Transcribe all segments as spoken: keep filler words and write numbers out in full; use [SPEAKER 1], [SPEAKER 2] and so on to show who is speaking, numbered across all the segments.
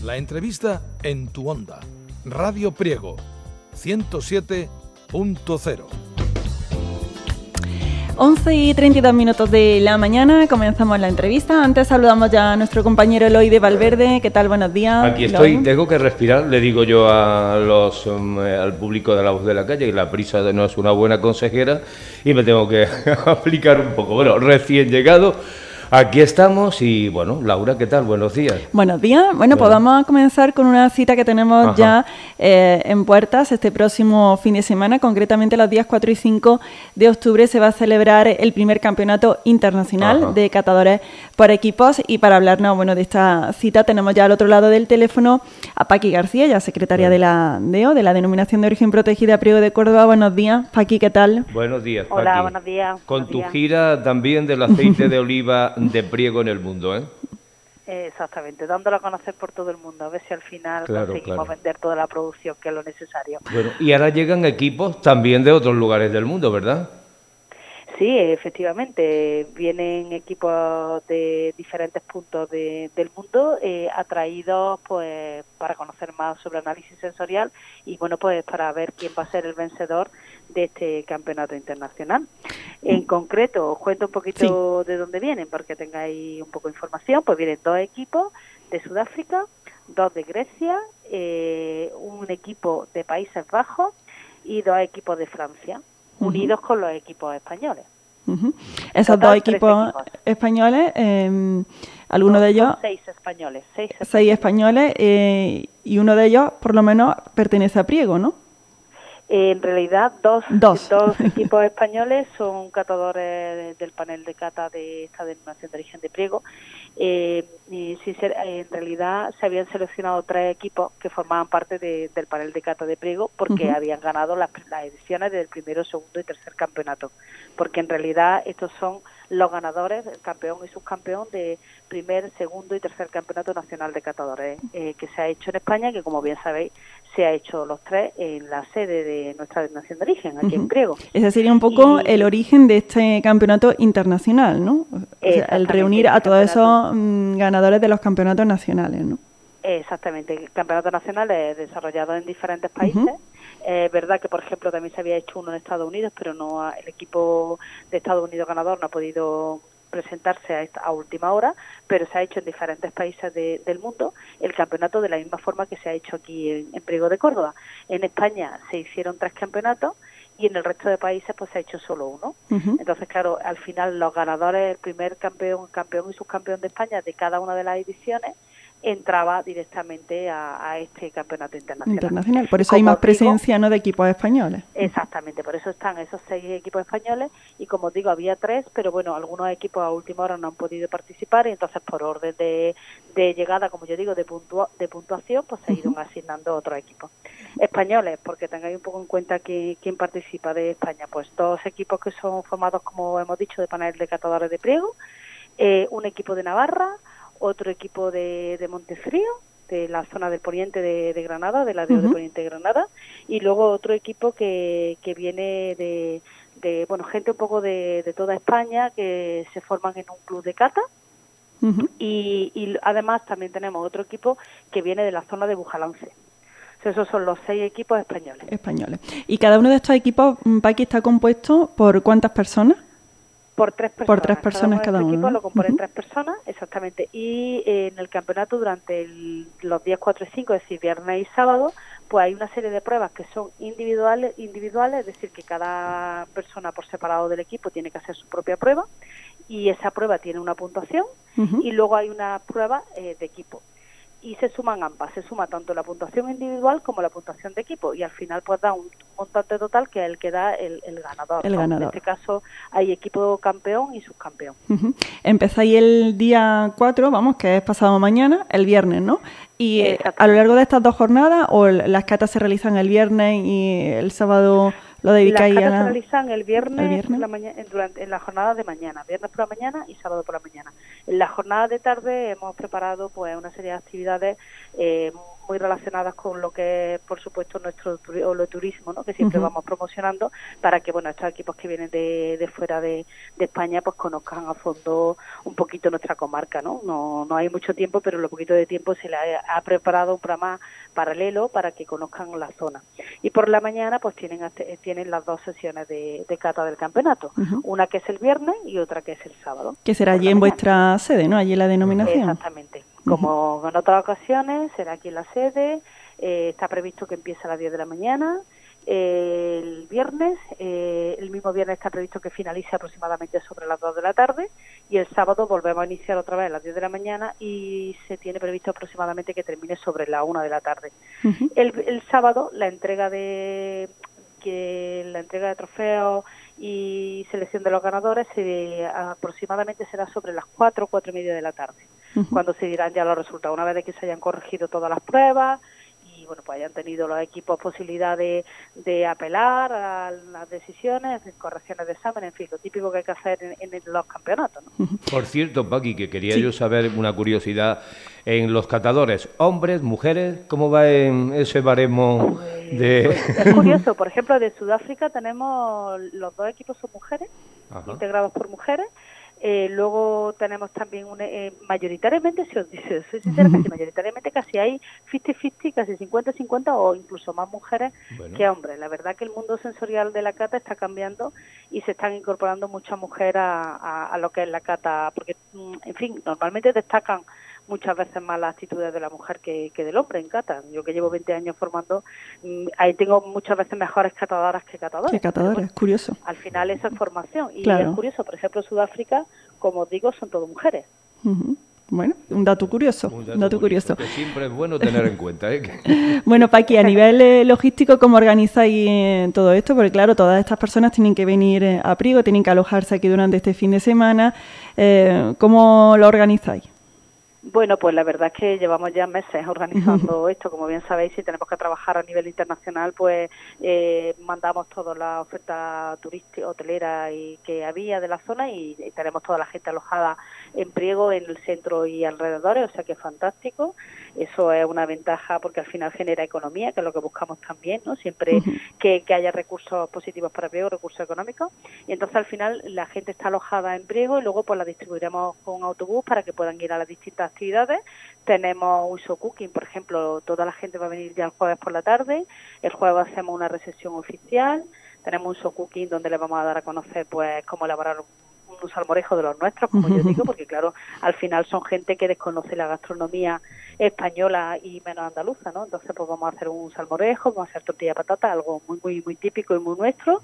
[SPEAKER 1] La entrevista en tu onda. Radio Priego, ciento siete punto cero.
[SPEAKER 2] once y treinta y dos minutos de la mañana, comenzamos la entrevista. Antes saludamos ya a nuestro compañero Eloy de Valverde. ¿Qué tal? Buenos días.
[SPEAKER 3] Aquí estoy,
[SPEAKER 2] Eloy.
[SPEAKER 3] Tengo que respirar, le digo yo a los um, al público de La Voz de la Calle, que la prisa no es una buena consejera y me tengo que aplicar un poco. Bueno, recién llegado, aquí estamos y bueno, Laura, ¿qué tal? Buenos días.
[SPEAKER 2] Buenos días. Bueno, bueno. pues vamos a comenzar con una cita que tenemos Ajá. ya eh, en puertas este próximo fin de semana. Concretamente los días cuatro y cinco de octubre se va a celebrar el primer campeonato internacional Ajá. de catadores por equipos, y para hablarnos bueno, de esta cita tenemos ya al otro lado del teléfono a Paqui García, ya secretaria sí. de la D E O, de la Denominación de Origen Protegida Priego de Córdoba. Buenos días, Paqui, ¿qué tal?
[SPEAKER 3] Buenos días, Paqui.
[SPEAKER 4] Hola, buenos días.
[SPEAKER 3] Con
[SPEAKER 4] buenos
[SPEAKER 3] tu
[SPEAKER 4] días.
[SPEAKER 3] gira también del aceite de oliva de Priego en el mundo, ¿eh?
[SPEAKER 4] Exactamente, dándolo a conocer por todo el mundo, a ver si al final
[SPEAKER 3] claro,
[SPEAKER 4] conseguimos
[SPEAKER 3] claro.
[SPEAKER 4] vender toda la producción, que es lo necesario.
[SPEAKER 3] Bueno, y ahora llegan equipos también de otros lugares del mundo, ¿verdad?
[SPEAKER 4] Sí, efectivamente, vienen equipos de diferentes puntos de, del mundo, eh, atraídos pues para conocer más sobre análisis sensorial y bueno, pues para ver quién va a ser el vencedor de este campeonato internacional. En concreto, os cuento un poquito sí. de dónde vienen, porque tengáis un poco de información. Pues vienen dos equipos de Sudáfrica, dos de Grecia, eh, un equipo de Países Bajos y dos equipos de Francia, uh-huh. unidos con los equipos españoles.
[SPEAKER 2] Uh-huh. Esos Total, dos equipos, equipos españoles, eh, alguno de ellos...
[SPEAKER 4] Seis españoles. Seis españoles,
[SPEAKER 2] seis españoles eh, y uno de ellos, por lo menos, pertenece a Priego, ¿no?
[SPEAKER 4] Eh, en realidad, dos,
[SPEAKER 2] dos.
[SPEAKER 4] dos equipos españoles son catadores del panel de cata de esta denominación de origen de Priego. Eh, y sin ser, eh, en realidad se habían seleccionado tres equipos que formaban parte de, del panel de cata de Priego porque uh-huh. habían ganado las, las ediciones del primero, segundo y tercer campeonato. Porque en realidad estos son los ganadores, el campeón y subcampeón de primer, segundo y tercer campeonato nacional de catadores eh, que se ha hecho en España, que como bien sabéis se ha hecho los tres en la sede de nuestra denominación de origen, aquí uh-huh. en Priego.
[SPEAKER 2] Ese sería un poco y, el origen de este campeonato internacional, ¿no? O sea, el reunir a todos esos mm, ganadores de los campeonatos nacionales, ¿no?
[SPEAKER 4] Exactamente, el campeonato nacional es desarrollado en diferentes países. Uh-huh. Es eh, verdad que, por ejemplo, también se había hecho uno en Estados Unidos, pero no el equipo de Estados Unidos ganador no ha podido presentarse a, esta, a última hora, pero se ha hecho en diferentes países de, del mundo el campeonato de la misma forma que se ha hecho aquí en, en Priego de Córdoba. En España se hicieron tres campeonatos y en el resto de países pues se ha hecho solo uno. Uh-huh. Entonces, claro, al final los ganadores, el primer campeón, campeón y subcampeón de España de cada una de las ediciones entraba directamente a, a este campeonato internacional.
[SPEAKER 2] Internacional, por eso como hay más presencia digo, ¿no? de equipos españoles.
[SPEAKER 4] Exactamente, por eso están esos seis equipos españoles y como os digo, había tres, pero bueno, algunos equipos a última hora no han podido participar y entonces por orden de, de llegada, como yo digo, de, puntua, de puntuación, pues se uh-huh. iban asignando otros equipos. Españoles, porque tengáis un poco en cuenta que, quién participa de España, pues dos equipos que son formados, como hemos dicho, de panel de catadores de Priego, eh, un equipo de Navarra, otro equipo de, de Montefrío, de la zona del poniente de, de Granada, de la D E O uh-huh. de Poniente de Granada, y luego otro equipo que, que viene de, de, bueno, gente un poco de, de toda España que se forman en un club de cata, uh-huh. y, y además también tenemos otro equipo que viene de la zona de Bujalance. Esos son los seis equipos españoles.
[SPEAKER 2] Españoles. ¿Y cada uno de estos equipos, Paqui, está compuesto por cuántas personas?
[SPEAKER 4] Por tres personas.
[SPEAKER 2] Por tres personas cada uno.
[SPEAKER 4] Cada uno. Equipo
[SPEAKER 2] ¿no?
[SPEAKER 4] lo componen
[SPEAKER 2] uh-huh.
[SPEAKER 4] tres personas, exactamente. Y eh, en el campeonato durante el, los días cuatro y cinco, es decir, viernes y sábado, pues hay una serie de pruebas que son individuales, individuales, es decir, que cada persona por separado del equipo tiene que hacer su propia prueba y esa prueba tiene una puntuación uh-huh. y luego hay una prueba eh, de equipo. Y se suman ambas, se suma tanto la puntuación individual como la puntuación de equipo y al final pues da un montante total que es el que da el, el ganador.
[SPEAKER 2] El
[SPEAKER 4] ¿no?
[SPEAKER 2] ganador.
[SPEAKER 4] En este caso hay equipo campeón y subcampeón.
[SPEAKER 2] Uh-huh. Empezáis el día cuatro, vamos, que es pasado mañana, el viernes, ¿no? Y eh, a lo largo de estas dos jornadas, o las catas se realizan el viernes y el sábado lo dedicáis
[SPEAKER 4] Las catas
[SPEAKER 2] a la...
[SPEAKER 4] se realizan el viernes,
[SPEAKER 2] ¿El viernes?
[SPEAKER 4] En, la mañana, en, durante, en la jornada de mañana, viernes por la mañana y sábado por la mañana. En la jornada de tarde hemos preparado pues una serie de actividades eh, muy relacionadas con lo que es, por supuesto, nuestro turi- o lo turismo, ¿no? Que siempre uh-huh. vamos promocionando para que, bueno, estos equipos que vienen de, de fuera de, de España, pues conozcan a fondo un poquito nuestra comarca, ¿no? No, no hay mucho tiempo, pero lo poquito de tiempo se le ha, ha preparado un programa paralelo para que conozcan la zona. Y por la mañana, pues tienen tienen las dos sesiones de, de cata del campeonato, uh-huh. una que es el viernes y otra que es el sábado.
[SPEAKER 2] Que será allí en vuestra sede, ¿no? Allí en la denominación.
[SPEAKER 4] Exactamente. Como uh-huh. en otras ocasiones, será aquí en la sede, eh, está previsto que empiece a las diez de la mañana, eh, el viernes, eh, el mismo viernes está previsto que finalice aproximadamente sobre las dos de la tarde, y el sábado volvemos a iniciar otra vez a las diez de la mañana y se tiene previsto aproximadamente que termine sobre la una de la tarde. Uh-huh. El, el sábado, la entrega de... que la entrega de trofeos y selección de los ganadores se, aproximadamente será sobre las cuatro, cuatro y media de la tarde, uh-huh. cuando se dirán ya los resultados, una vez de que se hayan corregido todas las pruebas y bueno, pues hayan tenido los equipos posibilidad de, de apelar a las decisiones, correcciones de examen, en fin, lo típico que hay que hacer en, en los campeonatos, ¿no?
[SPEAKER 3] Por cierto, Paqui, que quería
[SPEAKER 2] sí.
[SPEAKER 3] yo saber una curiosidad en los catadores, hombres, mujeres, ¿cómo va en ese baremo
[SPEAKER 4] pues,
[SPEAKER 3] de...?
[SPEAKER 4] Pues es curioso, por ejemplo, de Sudáfrica tenemos, los dos equipos son mujeres, Ajá. integrados por mujeres. Eh, luego tenemos también un, eh, mayoritariamente, si os dice, soy sincera, casi mayoritariamente casi hay cincuenta cincuenta, casi cincuenta cincuenta o incluso más mujeres bueno. que hombres. La verdad que el mundo sensorial de la cata está cambiando y se están incorporando muchas mujeres a, a, a lo que es la cata, porque, en fin, normalmente destacan muchas veces más las actitudes de la mujer que, que del hombre en cata. Yo que llevo veinte años formando, ahí tengo muchas veces mejores catadoras que catadores.
[SPEAKER 2] Que catadores, bueno, curioso.
[SPEAKER 4] Al final eso es formación. Y
[SPEAKER 2] claro.
[SPEAKER 4] es curioso, por ejemplo, Sudáfrica, como os digo, son todas mujeres.
[SPEAKER 2] Uh-huh. Bueno, un dato curioso.
[SPEAKER 3] Un dato,
[SPEAKER 2] un dato curioso.
[SPEAKER 3] curioso. Que siempre es bueno tener en cuenta. ¿eh?
[SPEAKER 2] Bueno, Paqui, a nivel eh, logístico, ¿cómo organizáis eh, todo esto? Porque claro, todas estas personas tienen que venir eh, a Priego, tienen que alojarse aquí durante este fin de semana. Eh, ¿Cómo lo organizáis?
[SPEAKER 4] Bueno, pues la verdad es que llevamos ya meses organizando esto, como bien sabéis, si tenemos que trabajar a nivel internacional, pues eh, mandamos toda la oferta turística, hotelera y que había de la zona y, y tenemos toda la gente alojada en Priego, en el centro y alrededores, o sea que es fantástico. Eso es una ventaja porque al final genera economía, que es lo que buscamos también, ¿no? Siempre uh-huh. que, que haya recursos positivos para Priego, recursos económicos. Y entonces al final la gente está alojada en Priego y luego pues la distribuiremos con autobús para que puedan ir a las distintas actividades. Tenemos un show cooking, por ejemplo, toda la gente va a venir ya el jueves por la tarde. El jueves hacemos una recepción oficial. Tenemos un show cooking donde les vamos a dar a conocer pues cómo elaborar un salmorejo de los nuestros, como yo digo, porque claro, al final son gente que desconoce la gastronomía española y menos andaluza, ¿no? Entonces pues vamos a hacer un salmorejo, vamos a hacer tortilla de patata, algo muy muy muy típico y muy nuestro.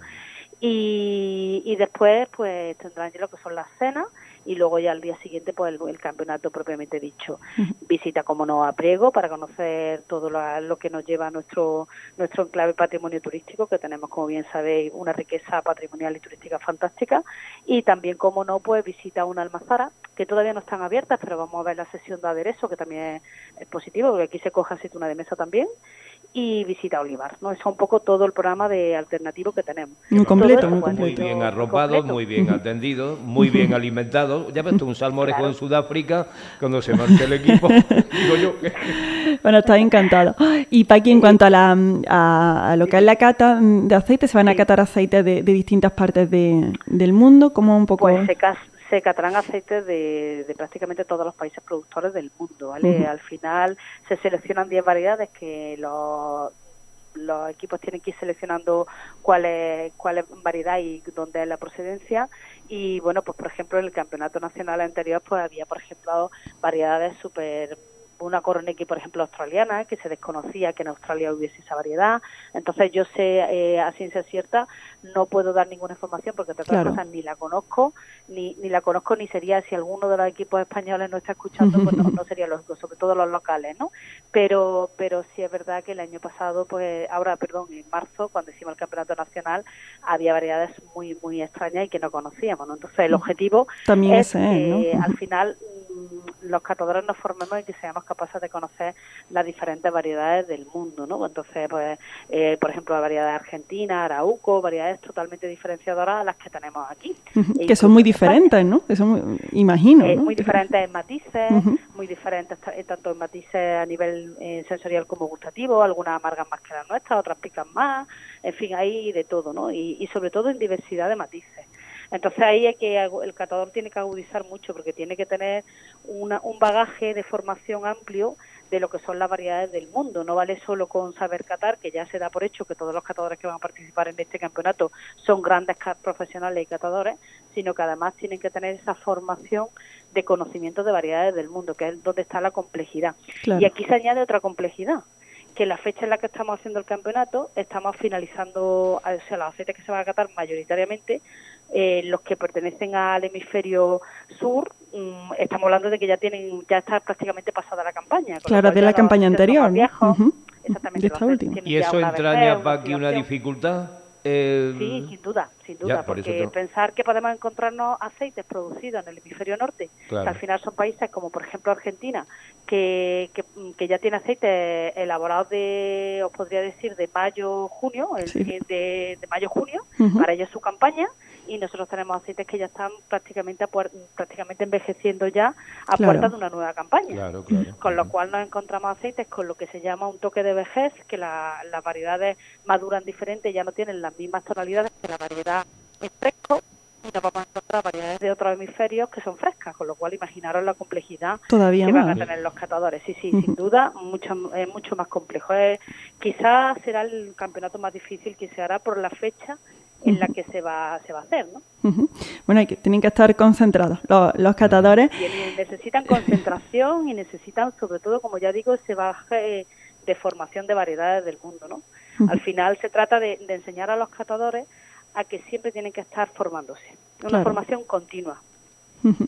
[SPEAKER 4] Y, y después pues tendrán ya lo que son las cenas y luego ya al día siguiente pues el, el campeonato propiamente dicho. Uh-huh. Visita, como no, a Priego para conocer todo lo, lo que nos lleva a nuestro nuestro enclave patrimonio turístico, que tenemos, como bien sabéis, una riqueza patrimonial y turística fantástica. Y también, como no, pues visita una almazara, que todavía no están abiertas, pero vamos a ver la sesión de aderezo, que también es, es positivo, porque aquí se coge aceituna de mesa también. Y visita Olivar, ¿no? Eso es un poco todo el programa de alternativo que tenemos.
[SPEAKER 2] Muy completo, muy,
[SPEAKER 3] pues, muy bien arropado, muy bien atendido, muy bien alimentado. Ya ves tú, un salmorejo claro. en Sudáfrica, cuando se marche el equipo, digo yo.
[SPEAKER 2] Bueno, está encantado. Y Paqui, en cuanto a, la, a, a lo que es la cata de aceite, ¿se van a catar aceites de, de distintas partes de, del mundo? ¿Cómo un poco?
[SPEAKER 4] Pues se cas se catarán aceites de, de prácticamente todos los países productores del mundo, ¿vale? Uh-huh. Al final se seleccionan diez variedades que los, los equipos tienen que ir seleccionando cuál es, cuál es variedad y dónde es la procedencia. Y bueno, pues por ejemplo en el campeonato nacional anterior pues había, por ejemplo, variedades súper... una Coronequi, por ejemplo, australiana, que se desconocía que en Australia hubiese esa variedad. Entonces yo sé, eh, a ciencia cierta, no puedo dar ninguna información porque de todas claro. cosas ni la conozco, ni ni la conozco ni sería, si alguno de los equipos españoles no está escuchando, pues no, no sería lógico, sobre todo los locales, ¿no? Pero pero sí es verdad que el año pasado, pues ahora, perdón, en marzo, cuando hicimos el campeonato nacional, había variedades muy muy extrañas y que no conocíamos, ¿no? Entonces el objetivo
[SPEAKER 2] También
[SPEAKER 4] es
[SPEAKER 2] ese,
[SPEAKER 4] que
[SPEAKER 2] ¿no?
[SPEAKER 4] al final los catadores nos formemos y que seamos capaces de conocer las diferentes variedades del mundo, ¿no? Entonces, pues, eh, por ejemplo, la variedad argentina, arauco, variedades totalmente diferenciadoras a las que tenemos aquí.
[SPEAKER 2] Uh-huh. Que son muy diferentes, ¿no? Que son muy, imagino,
[SPEAKER 4] eh,
[SPEAKER 2] ¿no?
[SPEAKER 4] Muy diferentes en matices, uh-huh. muy diferentes tanto en matices a nivel eh, sensorial como gustativo, algunas amargan más que las nuestras, otras pican más, en fin, hay de todo, ¿no? Y, y sobre todo en diversidad de matices. Entonces ahí es que el catador tiene que agudizar mucho porque tiene que tener una, un bagaje de formación amplio de lo que son las variedades del mundo. No vale solo con saber catar, que ya se da por hecho que todos los catadores que van a participar en este campeonato son grandes profesionales y catadores, sino que además tienen que tener esa formación de conocimiento de variedades del mundo, que es donde está la complejidad. Claro. Y aquí se añade otra complejidad, que la fecha en la que estamos haciendo el campeonato, estamos finalizando, o sea, los aceites que se van a catar mayoritariamente, eh, los que pertenecen al hemisferio sur, um, estamos hablando de que ya tienen, ya está prácticamente pasada la campaña.
[SPEAKER 2] Claro, de la campaña anterior, ¿no?
[SPEAKER 4] Viejos,
[SPEAKER 2] uh-huh.
[SPEAKER 4] Exactamente.
[SPEAKER 2] De esta última.
[SPEAKER 3] ¿Y eso entraña para aquí una dificultad? Eh,
[SPEAKER 4] sí, sin duda, sin duda,
[SPEAKER 3] ya, por
[SPEAKER 4] porque pensar que podemos encontrarnos aceites producidos en el hemisferio norte, claro. que al final son países como por ejemplo Argentina, que, que, que ya tiene aceites elaborados de, os podría decir, de mayo-junio, sí. de, de mayo-junio, uh-huh. para ellos su campaña, y nosotros tenemos aceites que ya están prácticamente a puer- prácticamente envejeciendo ya a claro. puertas de una nueva campaña.
[SPEAKER 3] Claro, claro.
[SPEAKER 4] Con lo cual nos encontramos aceites con lo que se llama un toque de vejez, que la, las variedades maduran diferentes, ya no tienen las mismas tonalidades que la variedad es fresco, y nos vamos a encontrar variedades de otros hemisferios que son frescas, con lo cual imaginaros la complejidad
[SPEAKER 2] Todavía
[SPEAKER 4] que
[SPEAKER 2] más.
[SPEAKER 4] van a tener los catadores. Sí, sí, uh-huh. sin duda, mucho, es mucho más complejo. Es, quizás será el campeonato más difícil que se hará por la fecha en la que se va se va a hacer, ¿no?
[SPEAKER 2] Uh-huh. Bueno, hay que, tienen que estar concentrados los, los catadores.
[SPEAKER 4] Y necesitan concentración y necesitan, sobre todo, como ya digo, ese bagaje de formación de variedades del mundo, ¿no? Uh-huh. Al final se trata de, de enseñar a los catadores a que siempre tienen que estar formándose. Una claro. formación continua.
[SPEAKER 2] Uh-huh.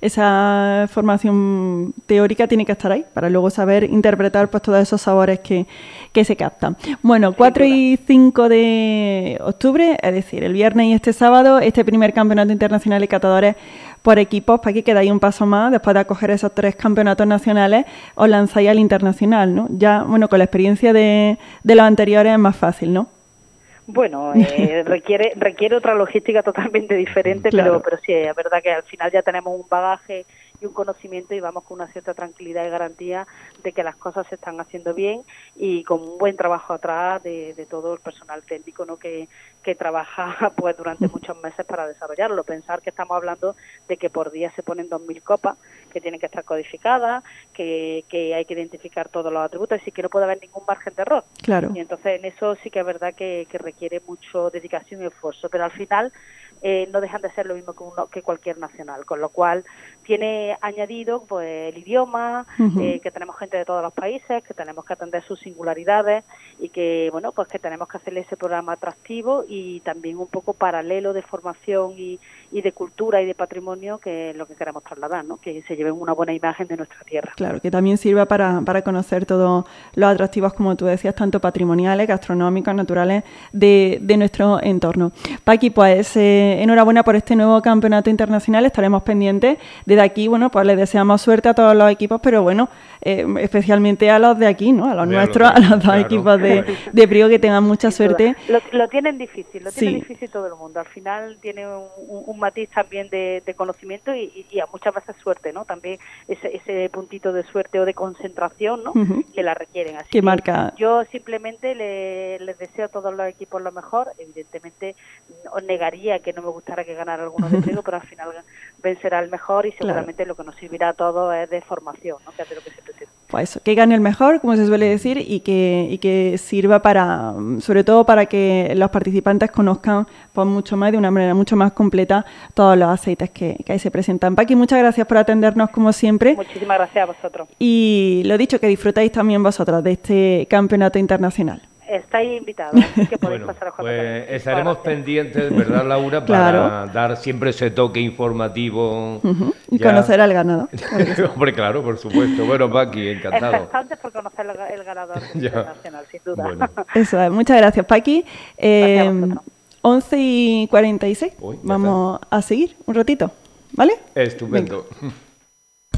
[SPEAKER 2] Esa formación teórica tiene que estar ahí para luego saber interpretar pues todos esos sabores que, que se captan. Bueno, cuatro y cinco de octubre, es decir, el viernes y este sábado, este primer campeonato internacional de catadores por equipos. Para que quedáis un paso más, después de acoger esos tres campeonatos nacionales, os lanzáis al internacional, ¿no? Ya, bueno, con la experiencia de, de los anteriores es más fácil, ¿no?
[SPEAKER 4] Bueno, eh, requiere requiere otra logística totalmente diferente, claro. pero pero sí, es verdad que al final ya tenemos un bagaje y un conocimiento y vamos con una cierta tranquilidad y garantía de que las cosas se están haciendo bien y con un buen trabajo atrás de, de todo el personal técnico, ¿no? que, que trabaja pues durante muchos meses para desarrollarlo. Pensar que estamos hablando de que por día se ponen dos mil copas, que tienen que estar codificadas, que, que hay que identificar todos los atributos y que no puede haber ningún margen de error.
[SPEAKER 2] Claro.
[SPEAKER 4] Y entonces en eso sí que es verdad que, que requiere mucho dedicación y esfuerzo, pero al final eh, no dejan de ser lo mismo que, uno, que cualquier nacional, con lo cual tiene añadido pues el idioma, uh-huh. eh, que tenemos gente de todos los países, que tenemos que atender sus singularidades y que bueno pues que tenemos que hacerle ese programa atractivo y también un poco paralelo de formación y, y de cultura y de patrimonio, que es lo que queremos trasladar, ¿no? Que se lleven una buena imagen de nuestra tierra.
[SPEAKER 2] Claro, que también sirva para, para conocer todos los atractivos, como tú decías, tanto patrimoniales, gastronómicos, naturales de, de nuestro entorno. Paqui, pues eh, enhorabuena por este nuevo campeonato internacional, estaremos pendientes. Desde aquí, bueno, pues les deseamos suerte a todos los equipos, pero bueno, eh, especialmente a los de aquí, ¿no? A los Mira nuestros, lo que, a los dos claro. equipos de, de Priego, que tengan mucha Sin suerte.
[SPEAKER 4] Lo, lo tienen difícil, lo tiene sí. difícil todo el mundo. Al final tiene un, un, un matiz también de, de conocimiento y, y a muchas veces suerte, ¿no? También ese, ese puntito de suerte o de concentración, ¿no? Uh-huh. Que la requieren. Así
[SPEAKER 2] que marca.
[SPEAKER 4] Yo simplemente le, les deseo a todos los equipos lo mejor. Evidentemente os negaría que no me gustara que ganara alguno de Priego, pero al final vencerá el mejor y seguramente claro. lo que nos servirá a todos es de formación, ¿no? Que es de lo que se pretende.
[SPEAKER 2] Pues eso, que gane el mejor, como se suele decir, y que y que sirva para, sobre todo para que los participantes conozcan pues mucho más, de una manera mucho más completa, todos los aceites que, que ahí se presentan. Paqui, muchas gracias por atendernos como siempre.
[SPEAKER 4] Muchísimas gracias a vosotros.
[SPEAKER 2] Y lo dicho, que disfrutáis también vosotros de este campeonato internacional.
[SPEAKER 4] Estáis invitados, así que podéis
[SPEAKER 3] bueno,
[SPEAKER 4] pasar a jugar.
[SPEAKER 3] Pues estaremos pendientes, ¿verdad, Laura?
[SPEAKER 2] Claro.
[SPEAKER 3] Para dar siempre ese toque informativo.
[SPEAKER 2] Uh-huh. Y ya... conocer al ganador.
[SPEAKER 3] Hombre, claro, por supuesto. Bueno, Paqui, encantado.
[SPEAKER 4] Expectantes por conocer el ganador internacional, sin duda. Bueno.
[SPEAKER 2] Eso es. Muchas gracias, Paqui. Eh, once y cuarenta y seis. Uy, Vamos está. a seguir un ratito, ¿vale?
[SPEAKER 3] Estupendo. Venga.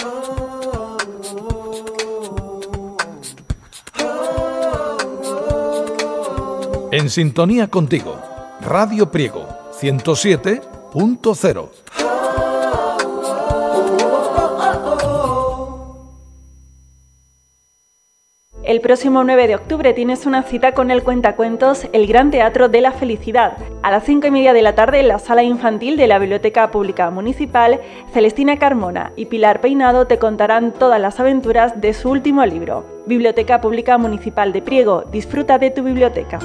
[SPEAKER 1] En sintonía contigo, Radio Priego, ciento siete punto cero.
[SPEAKER 2] El próximo nueve de octubre tienes una cita con el cuentacuentos El Gran Teatro de la Felicidad. A las cinco y media de la tarde, en la sala infantil de la Biblioteca Pública Municipal, Celestina Carmona y Pilar Peinado te contarán todas las aventuras de su último libro. Biblioteca Pública Municipal de Priego, disfruta de tu biblioteca.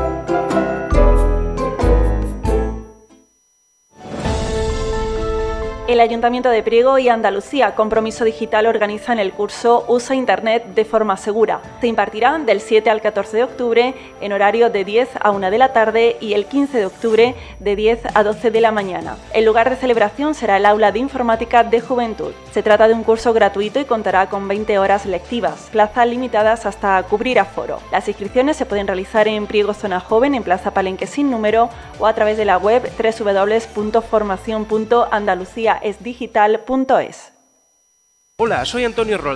[SPEAKER 2] El Ayuntamiento de Priego y Andalucía Compromiso Digital organizan el curso Usa Internet de forma segura. Se impartirá del siete al catorce de octubre en horario de diez a una de la tarde y el quince de octubre de diez a doce de la mañana. El lugar de celebración será el Aula de Informática de Juventud. Se trata de un curso gratuito y contará con veinte horas lectivas, plazas limitadas hasta cubrir aforo. Las inscripciones se pueden realizar en Priego Zona Joven, en Plaza Palenque sin número, o a través de la web doble u doble u doble u punto formación punto andalucía es digital punto es.
[SPEAKER 5] Hola, soy Antonio Roldán.